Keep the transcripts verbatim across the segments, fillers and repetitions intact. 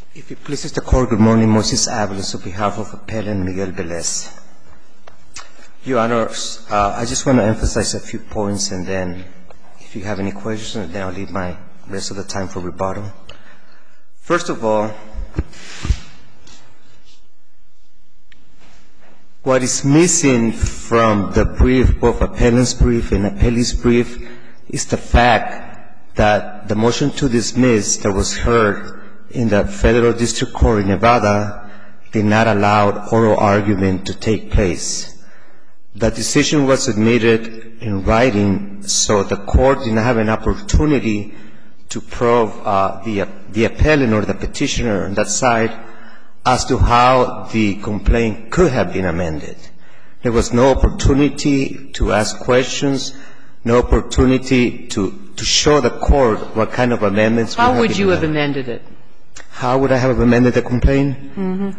If it pleases the Court, good morning. Moses Avalos on behalf of Appellant Miguel Velez. Your Honors, uh, I just want to emphasize a few points, and then if you have any questions, then I'll leave my rest of the time for rebuttal. First of all, what is missing from the brief, both Appellant's brief and Appellee's brief, is the fact that the motion to dismiss that was heard in the Federal District Court in Nevada did not allow oral argument to take place. The decision was submitted in writing, so the Court did not have an opportunity to probe uh, the, the appellant or the petitioner on that side as to how the complaint could have been amended. There was no opportunity to ask questions, no opportunity to, to show the Court what kind of amendments How would, would you have amended it? How would I have amended the complaint? Mm-hmm.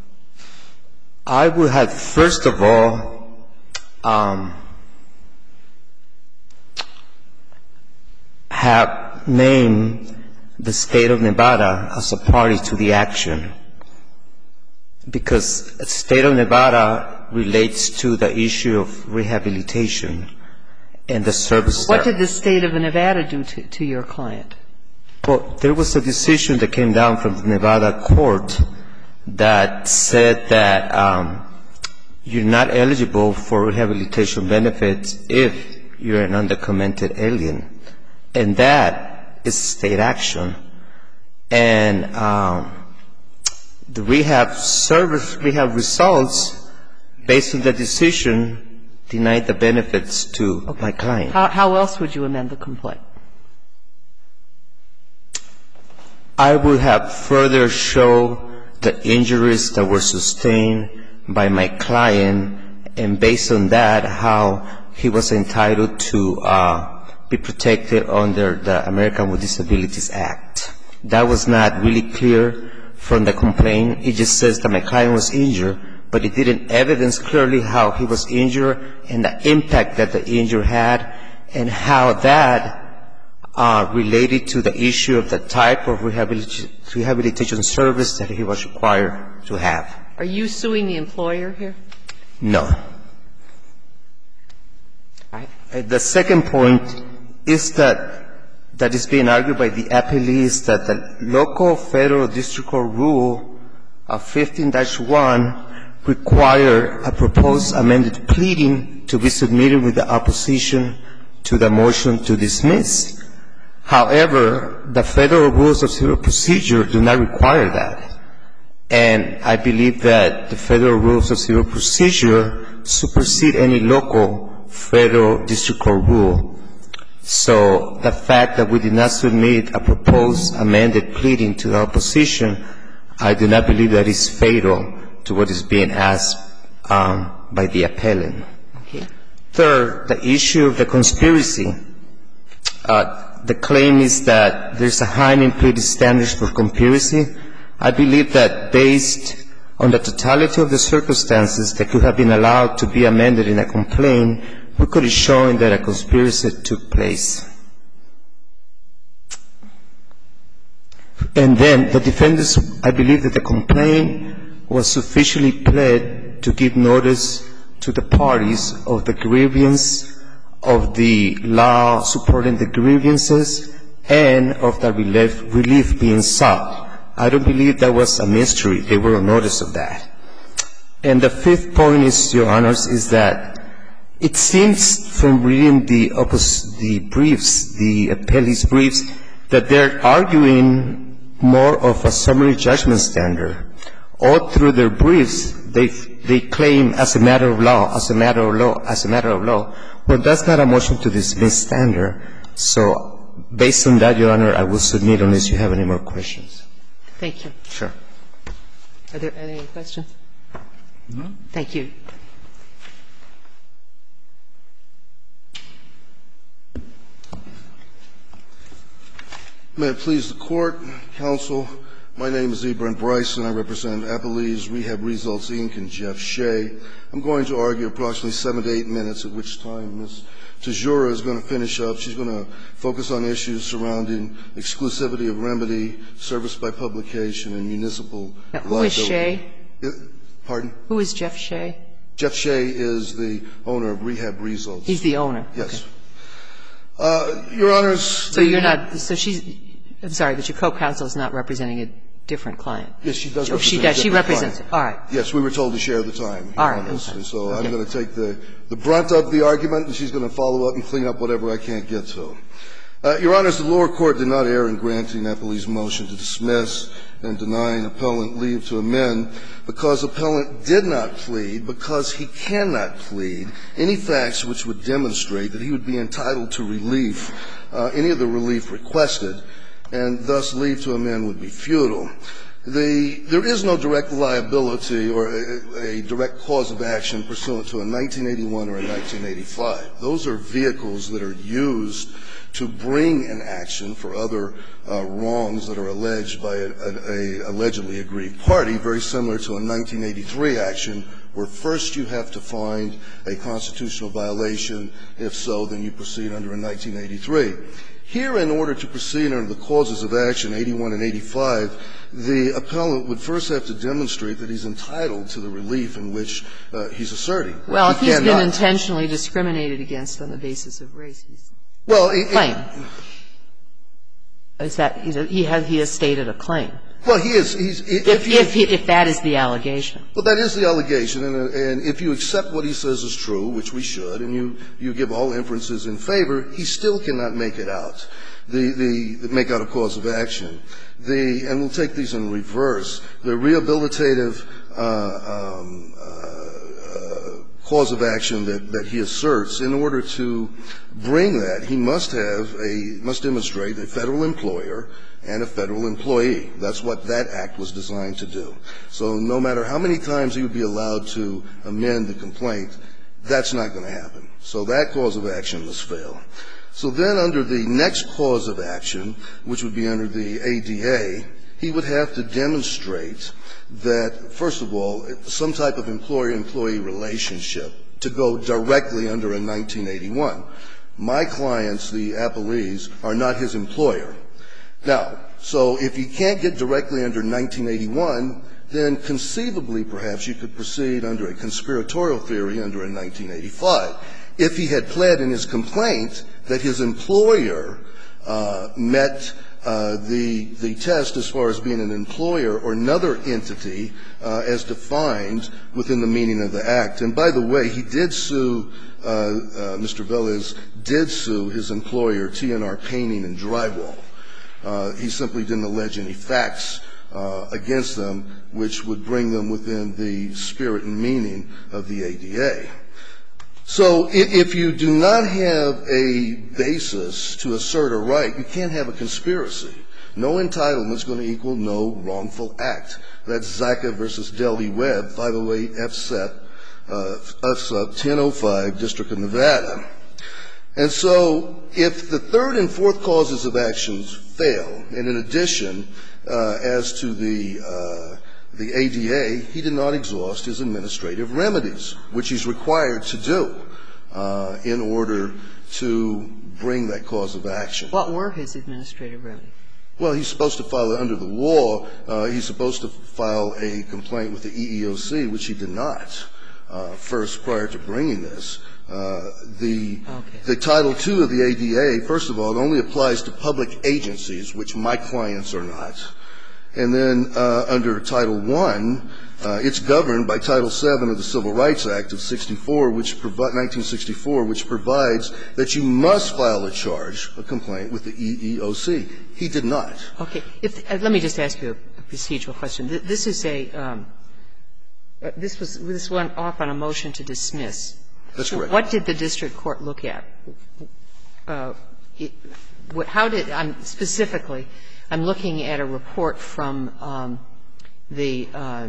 I would have, first of all, um, have named the State of Nevada as a party to the action, because the State of Nevada relates to the issue of rehabilitation and the services. What did the State of Nevada do to, to your client? Well, there was a decision that came down from the Nevada court that said that um, you're not eligible for rehabilitation benefits if you're an undocumented alien, and that is state action. And um, the rehab service, rehab results, based on the decision, denied the benefits to okay. my client. How, how else would you amend the complaint? I would have further show the injuries that were sustained by my client, and based on that, how he was entitled to uh, be protected under the American with Disabilities Act. That was not really clear from the complaint. It just says that my client was injured, but it didn't evidence clearly how he was injured and the impact that the injury had, and how that Uh, related to the issue of the type of rehabilitation, rehabilitation service that he was required to have. Are you suing the employer here? No. Right. Uh, the second point is that, that is being argued by the appellees, that the local federal district court rule of fifteen dash one require a proposed amended pleading to be submitted with the opposition to the motion to dismiss. However, the federal rules of civil procedure do not require that. And I believe that the federal rules of civil procedure supersede any local federal district court rule. So the fact that we did not submit a proposed amended pleading to the opposition, I do not believe that is fatal to what is being asked um, by the appellant. Okay. Third, the issue of the conspiracy. Uh, The claim is that there's a high implicit standards for conspiracy. I believe that based on the totality of the circumstances that could have been allowed to be amended in a complaint, we could have shown that a conspiracy took place. And then the defendants, I believe that the complaint was sufficiently pled to give notice to the parties of the grievance, of the law supporting the grievances, and of the relief, relief being sought. I don't believe that was a mystery. They were on notice of that. And the fifth point is, Your Honors, is that it seems from reading the, oppos- the briefs, the appellee's briefs, that they're arguing more of a summary judgment standard. All through their briefs, they, they claim as a matter of law, as a matter of law, as a matter of law. Well, that's not a motion to dismiss standard. So based on that, Your Honor, I will submit unless you have any more questions. Thank you. Sure. Are there any questions? No. Thank you. May it please the Court, Counsel, My name is E. Brent Bryce, and I represent Appalese Rehab Results, Incorporated and Jeff Shea. I'm going to argue approximately seven to eight minutes, at which time Miz Tajura is going to finish up. She's going to focus on issues surrounding exclusivity of remedy, service by publication, and municipal now, liability. Who is Shea? Pardon? Who is Jeff Shea? Jeff Shea is the owner of Rehab Results. He's the owner? Yes. Okay. Uh, Your Honors. So you're not – so she's – I'm sorry, but your co-counsel is not representing a different client? Yes, she does oh, represent she a does. She different represents client. it. All right. Yes, we were told to share the time. All right. And so okay. I'm going to take the, the brunt of the argument, and she's going to follow up and clean up whatever I can't get to. Uh, Your Honors, the lower court did not err in granting Appalese's motion to dismiss and denying appellant leave to amend because appellant did not plead, because he cannot plead, any facts which would demonstrate that he would be entitled to relief, uh, any of the relief requested, and thus leave to amend would be futile. The, there is no direct liability or a, a direct cause of action pursuant to a nineteen eighty-one or a nineteen eighty-five. Those are vehicles that are used to bring an action for other uh, wrongs that are alleged by a, a, a allegedly aggrieved party, very similar to a nineteen eighty-three action, where first you have to find a constitutional violation. If so, then you proceed under a nineteen eighty-three. Here, in order to proceed under the causes of action, eighty-one and eighty-five, the appellant would first have to demonstrate that he's entitled to the relief in which uh, he's asserting. Well, he if he's cannot. been intentionally discriminated against on the basis of race, he's well, it, claim. Is that he has he has stated a claim? Well, he is. He's, if, if, you, if, he, if that is the allegation. Well, that is the allegation, and, and if you accept what he says is true, which we should, and you, you give all inferences in favor, he still cannot make it out, the, the, make out a cause of action. The, and we'll take these in reverse. The rehabilitative uh, um, uh, cause of action that, that he asserts, in order to bring that, he must have a, must demonstrate a federal employer and a federal employee. That's what that act was designed to do. So no matter how many times he would be allowed to amend the complaint, that's not going to happen. So that cause of action must fail. So then under the next cause of action, which would be under the A D A, he would have to demonstrate that, first of all, some type of employer-employee relationship to go directly under a nineteen eighty-one. My clients, the Appalees, are not his employer. Now, so if you can't get directly under nineteen eighty-one, then conceivably perhaps you could proceed under a conspiratorial theory under a nineteen eighty-five. If he had pled in his complaint that his employer uh, met uh, the the test as far as being an employer or another entity uh, as defined within the meaning of the act. And by the way, he did sue, uh, uh, Mister Velez did sue his employer, T N R Painting and Drywall. Uh, he simply didn't allege any facts uh, against them which would bring them within the spirit and meaning of the A D A. So if you do not have a basis to assert a right, you can't have a conspiracy. No entitlement is going to equal no wrongful act. That's Zaka versus Deli Webb, five oh eight F S E P, uh, F S E P ten oh five, District of Nevada. And so if the third and fourth causes of actions fail, and in addition, uh, as to the uh, the A D A, he did not exhaust his administrative remedies, which he's required to do uh, in order to bring that cause of action. What were his administrative remedies? Well, he's supposed to file under the law. Uh, he's supposed to file a complaint with the E E O C, which he did not uh, first prior to bringing this. Uh, the, okay. the Title two of the A D A, first of all, it only applies to public agencies, which my clients are not. And then uh, under Title one, uh, it's governed by Title seven of the Civil Rights Act of sixty-four, which provi- nineteen sixty-four, which provides that you must file a charge, a complaint, with the E E O C. He did not. Okay. If, uh, let me just ask you a, a procedural question. This is a um, uh, this was this went off on a motion to dismiss. That's correct. What did the district court look at? Uh, it, what, how did I'm specifically? I'm looking at a report from um, the uh,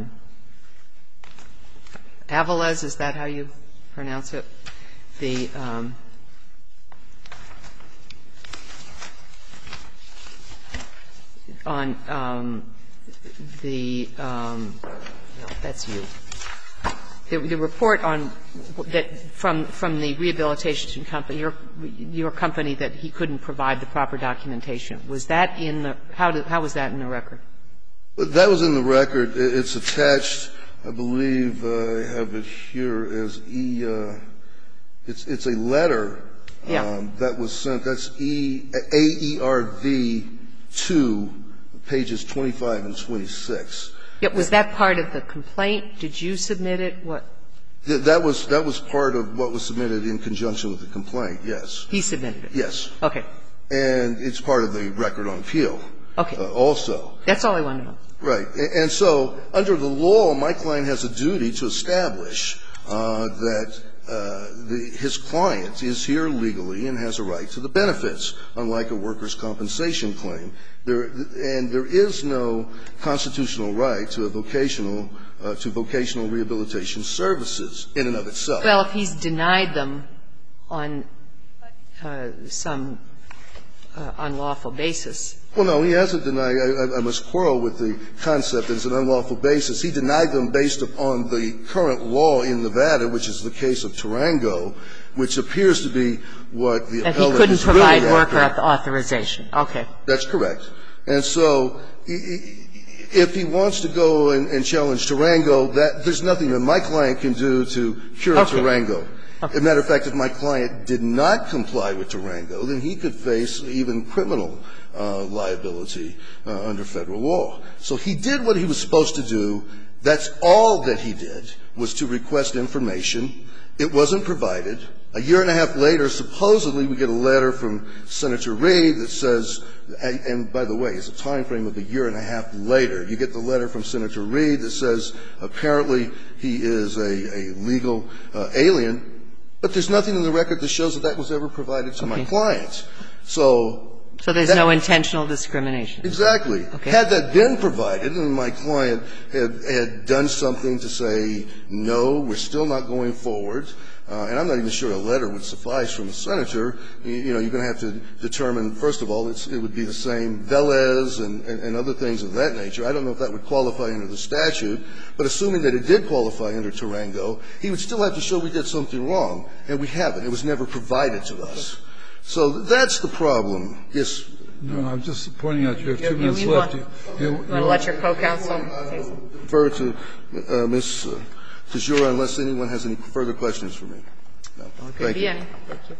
Avalez. Is that how you pronounce it? The um, on um, the um, no, that's you. The, the report on that from from the rehabilitation company, your your company, that he couldn't provide the proper documentation. Was that in the how did, how was that in the record? That was in the record. It's attached, I believe. Uh, I have it here as E. Uh, it's it's a letter yeah. um, that was sent. That's E A E R V two, pages twenty-five and twenty-six. Yeah, was that part of the complaint? Did you submit it? What? That was that was part of what was submitted in conjunction with the complaint. Yes. He submitted it. Yes. Okay. And it's part of the record on appeal. Okay. Uh, also. That's all I wanted to know. Right. And so under the law, my client has a duty to establish uh, that uh, the, his client is here legally and has a right to the benefits, unlike a workers' compensation claim. There, and there is no constitutional right to a vocational uh, to vocational rehabilitation services in and of itself. Well, if he's denied them on uh, some uh, unlawful basis. Well, no, he hasn't denied. I, I must quarrel with the concept that it's an unlawful basis. He denied them based upon the current law in Nevada, which is the case of Tarango, which appears to be what the appellate is really after. That he couldn't provide worker authorization. Okay. That's correct. And so if he wants to go and, and challenge Tarango, that there's nothing that my client can do to cure okay. Tarango. Okay. As a matter of fact, if my client did not comply with Tarango, then he could face even criminal uh, liability uh, under Federal law. So he did what he was supposed to do. That's all that he did, was to request information. It wasn't provided. A year and a half later, supposedly, we get a letter from Senator Reid that says, and by the way, it's a time frame of a year and a half later. You get the letter from Senator Reid that says apparently he is a, a legal uh, alien, but there's nothing in the record that shows that that was ever provided to okay. my client. So So there's that, no intentional discrimination. Exactly. Okay. Had that been provided and my client had, had done something to say, no, we're still not going forward, uh, and I'm not even sure a letter would suffice from a senator, you, you know, you're going to have to determine, first of all, it's, it would be the same Velez and, and, and other things of that nature. I don't know if that would qualify under the statute, but assuming that it did qualify under Tarango, he would still have to show we did something wrong, and we haven't. It was never provided to us. So that's the problem. Yes. No, I'm just pointing out you have two you, minutes you left. Want, you, you, you want to let your co-counsel say something? Defer to uh, Miz Tejura unless anyone has any further questions for me. No. Thank you. Thank you.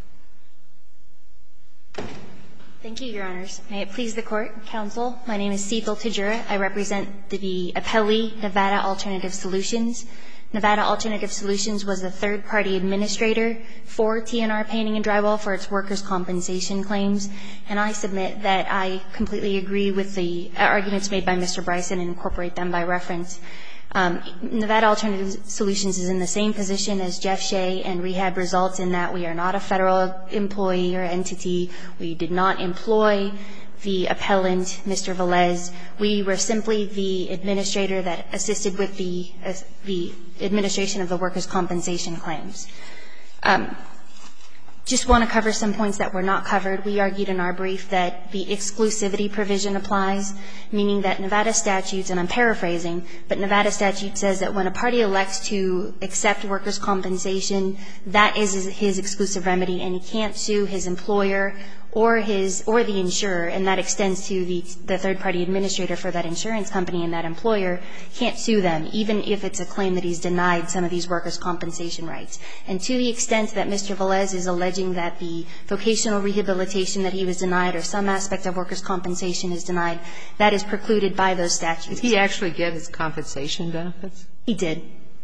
Thank you, Your Honors. May it please the Court, Counsel. My name is Cecil Tejura. I represent the, the appellee, Nevada Alternative Solutions. Nevada Alternative Solutions was the third-party administrator for T N R Painting and Drywall for its workers' compensation claims, and I submit that I completely agree with the arguments made by Mister Bryson and incorporate them by reference. Um, Nevada Alternative Solutions is in the same position as Jeff Shea and Rehab Results in that we are not a federal employee or entity. We did not employ the appellant, Mister Velez. We were simply the administrator that assisted with the, uh, the administration of the workers' compensation claims. Um, just want to cover some points that were not covered. We argued in our brief that the exclusivity provision applies, meaning that Nevada statutes, and I'm paraphrasing, but Nevada statute says that when a party elects to accept workers' compensation, that is his exclusive remedy, and he can't sue his employer or his or the insurer, and that extends to the, the third-party administrator for that insurance company and that employer can't sue them, even if it's a claim that he's denied some of these workers' compensation rights. And to the extent that Mister Velez is alleging that the vocational rehabilitation that he was denied or some aspect of workers' compensation is denied, that is precluded by those statutes. Did he actually get his compensation benefits? He did.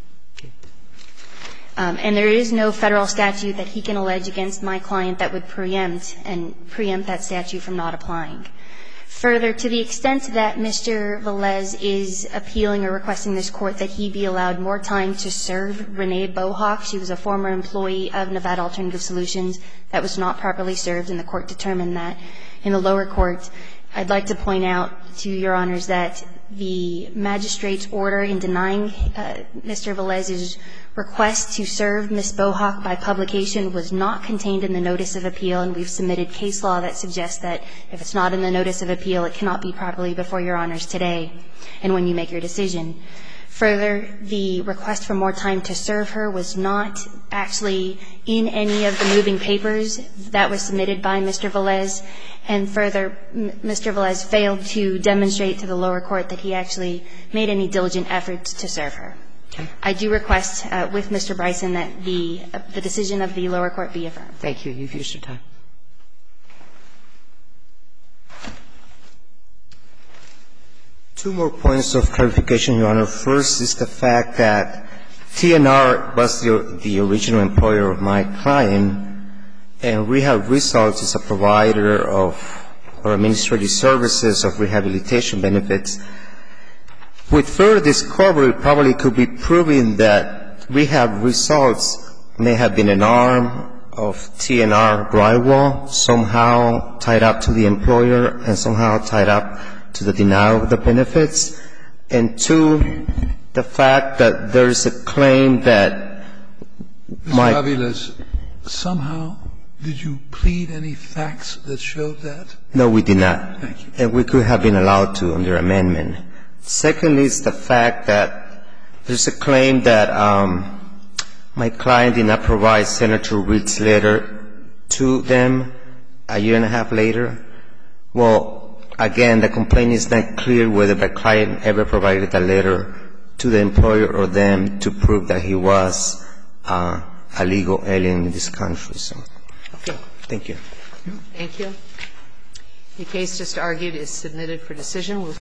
Um, and there is no federal statute that he can allege against my client that would preempt and preempt that statute from not applying. Further, to the extent that Mister Velez is appealing or requesting this Court that he be allowed more time to serve Renee Bohawk, she was a former employee of Nevada Alternative Solutions that was not properly served, and the Court determined that in the lower court. I'd like to point out to Your Honors that the magistrate's order in denying uh, Mister Velez's request to serve Miz Bohawk by publication was not contained in the notice of appeal, and we've submitted case law that suggests that if it's not in the notice of appeal, it cannot be properly before Your Honors today and when you make your decision. Further, the request for more time to serve her was not actually in any of the moving papers that was submitted by Mister Velez. And further, Mister Velez failed to demonstrate to the lower court that he actually made any diligent efforts to serve her. Okay. I do request uh, with Mister Bryson that the, uh, the decision of the lower court be affirmed. Thank you. You've used your time. Two more points of clarification, Your Honor. First is the fact that T N R was the, the original employer of my client, and Rehab Results is a provider of or administrative services of rehabilitation benefits. With further discovery, it probably could be proven that Rehab Results may have been an arm of T N R drywall, somehow tied up to the employer and somehow tied up to the denial of the benefits. And two, the fact that there is a claim that my Mister Aviles, somehow did you plead any facts that showed that? No, we did not. Thank you. And we could have been allowed to under amendment. Secondly is the fact that there's a claim that um, my client did not provide Senator Reed's letter to them a year and a half later. Well, again, the complaint is not clear whether the client ever provided a letter to the employer or them to prove that he was uh, a legal alien in this country. So, okay. Thank you. Thank you. The case just argued is submitted for decision. We'll